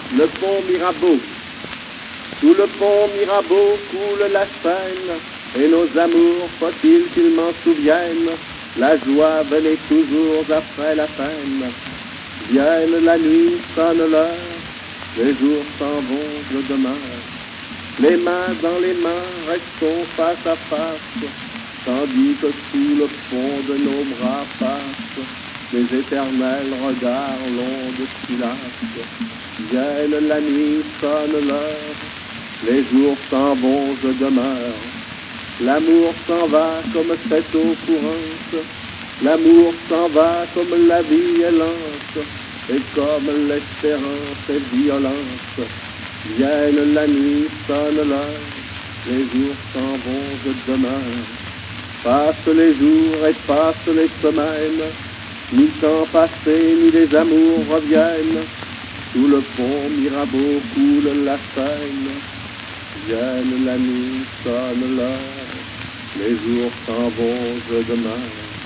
le pont Mirabeau. Sous le pont Mirabeau coule la Seine, et nos amours, faut-il qu'ils m'en souviennent, la joie venait toujours après la peine. Vienne la nuit, sonne l'heure, les jours s'en vont, je demeure. Les mains dans les mains, restons face à face, tandis que sous le pont de nos bras passent les éternels regards longs de silence. Vienne la nuit, sonne l'heure, les jours s'en vont, je demeure. L'amour s'en va comme cette eau courante, l'amour s'en va comme la vie est lente, et comme l'espérance est violente. Vienne la nuit, sonne l'heure, les jours s'en vont, je demeure. Passent les jours et passent les semaines, ni temps passé, ni les amours reviennent. Sous le pont Mirabeau coule la Seine. Vienne la nuit, sonne l'heure, les jours s'en vont, je demeure.